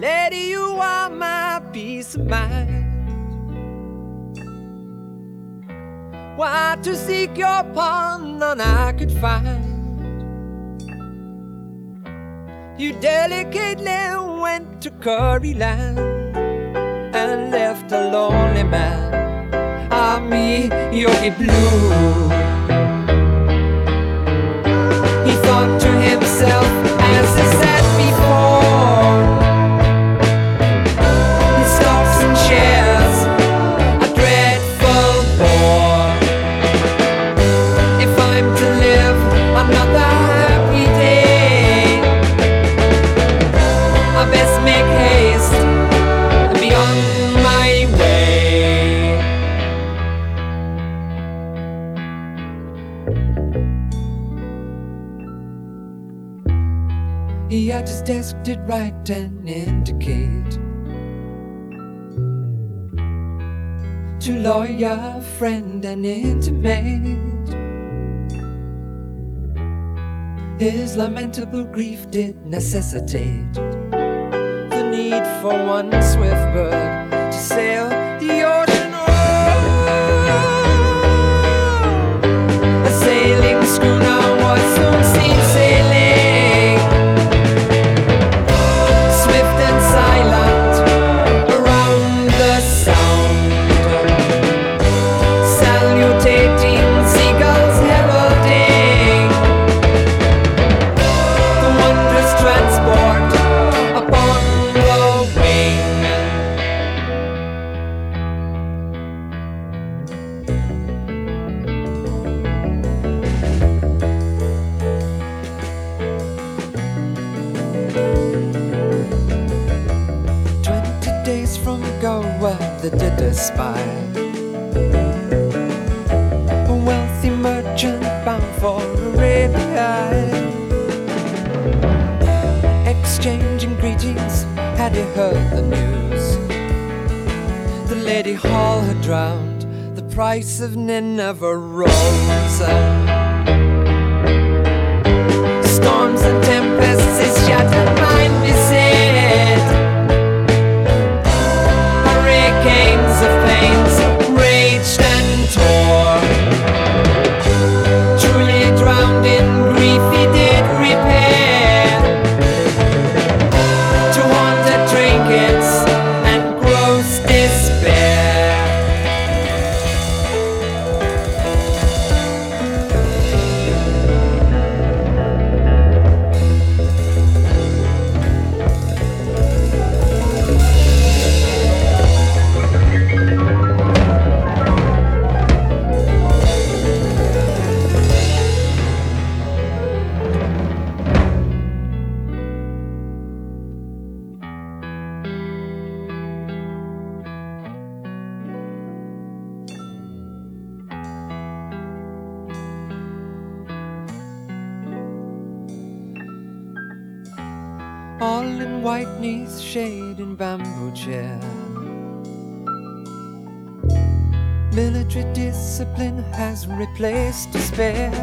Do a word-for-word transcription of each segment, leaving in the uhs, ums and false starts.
Lady, you are my peace of mind. Why to seek your pardon none I could find. You delicately went to Curryland and left a lonely man. Ah, me, Yogi Blue. He thought to himself as he sat before his stocks and shares, a dreadful bore. If I'm to live another happy day, I best make haste and be on my way. He had his desk did write and indicate to lawyer, friend and intimate his lamentable grief did necessitate the need for one swift bird to sail the ocean road. A sailing schooner was soon seen sailing, swift and silent around the sound, salutating seagulls heralding the wondrous transport upon the wing. Twenty days from Goa they did espy a wealthy merchant bound for Arabia. Exchanging greetings, had he heard the news? The Lady Hall had drowned, the price of Nineveh rose. Storms and tempests his shattered mind beset. Hurricanes of pains raged and tore. Truly drowned in grief he did repair to haunted trinkets and gross despair. All in white neath shade and bamboo chair, military discipline has replaced despair.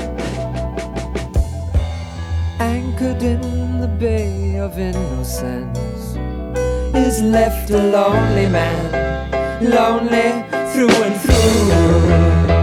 Anchored in the bay of innocence is left a lonely man, lonely through and through.